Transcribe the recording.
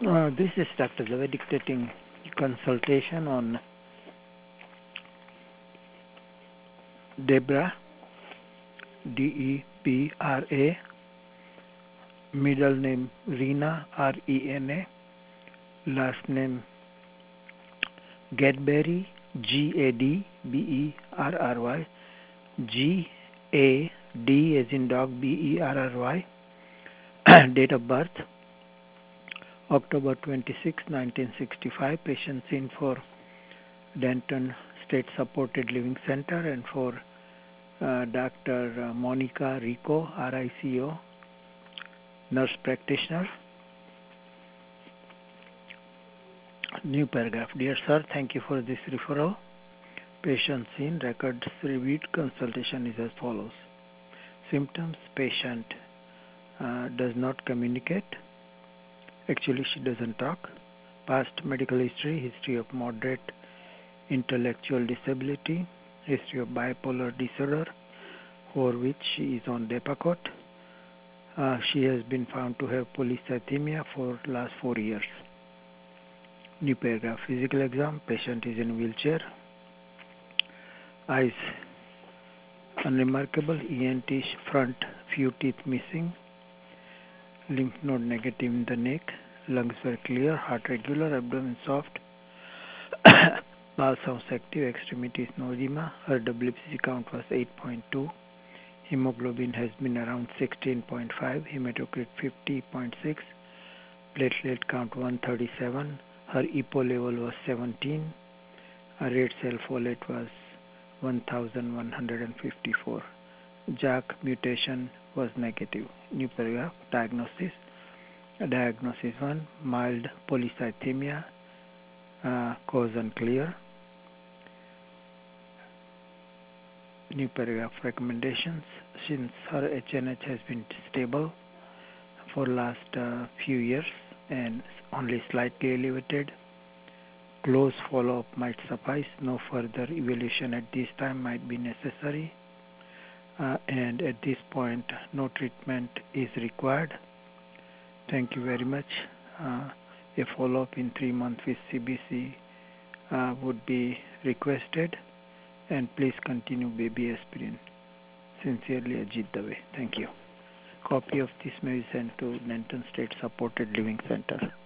This is Dr. Dave dictating consultation on Debra, Debra, middle name Rena, Rena, last name Gadberry, Gadberry, Gad as in dog, Berry, date of birth October 26, 1965, patient seen for Denton State Supported Living Center and for Dr. Monica Rico, RICO, nurse practitioner. New paragraph. Dear sir, thank you for this referral. Patient seen, records reviewed, consultation is as follows. Symptoms: patient does not communicate. Actually, she doesn't talk. Past medical history of moderate intellectual disability, history of bipolar disorder, for which she is on Depakote. She has been found to have polycythemia for last 4 years. New paragraph. Physical exam. Patient is in wheelchair. Eyes unremarkable. ENT front few teeth missing. Lymph node negative in the neck. Lungs were clear. Heart regular. Abdomen soft. Bowel sounds active. Extremities no edema. Her WBC count was 8.2. Hemoglobin has been around 16.5. Hematocrit 50.6. Platelet count 137. Her EPO level was 17. Her red cell folate was 1154. JAK mutation was negative. New paragraph. Diagnosis. Diagnosis 1. Mild polycythemia. Cause unclear. New paragraph. Recommendations. Since her HNH has been stable for last few years and only slightly elevated, close follow-up might suffice. No further evaluation at this time might be necessary. And at this point, no treatment is required. Thank you very much. A follow-up in 3 months with CBC would be requested. And please continue baby aspirin. Sincerely, Ajit Dave. Thank you. Copy of this may be sent to Denton State Supported Living Center.